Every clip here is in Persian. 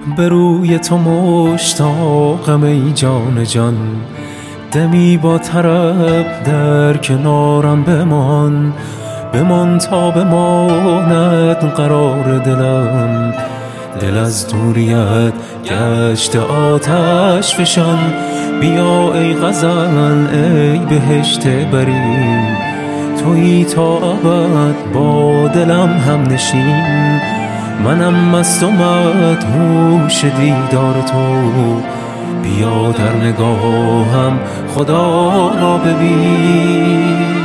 به روی تو مشتاقم ای جان جان، دمی با طرب در کنارم بمان، بمان تا بماند قرار دلم. دل از دوریت گشت آتش فشان، بیا ای غزل ای بهشت برین، تویی تا ابد با دلم هم نشین. منم مست و مدهوش دیدار تو، بیا در نگاهم خدا را ببین.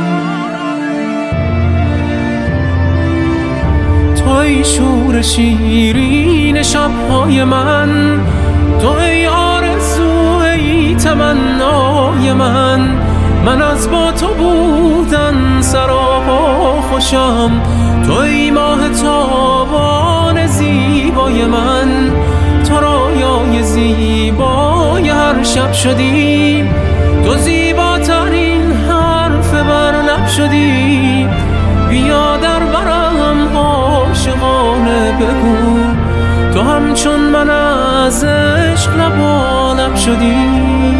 توی شور شیرین شب‌های من، توی آرزو ای تمنای من از با تو بودن سراپا خوشم. توی ماه تابان زیبای من، تو رایای زیبای هر شب شدی، تو زیباترین حرف بر لب شدی. بیا در برم عاشقانه بگو، تو همچون من از عشق لبالب شدی.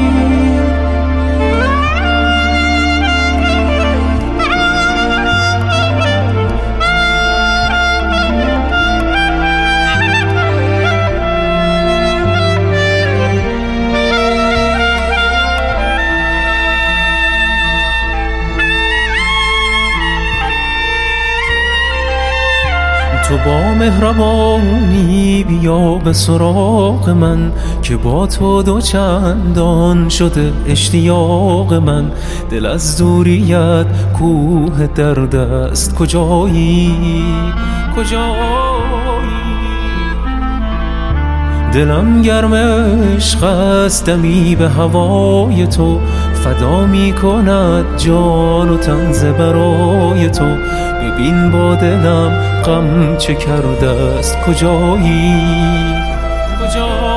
تو با مهربانی بیا به سراغ من، که با تو دو چندان شده اشتیاق من. دل از دوریت کوه درد است، کجایی دلم گرم عشق است، دمی به هوای تو فدا می کند جان و تن ز برای تو. ببین با دلم غم چه کرده است، کجایی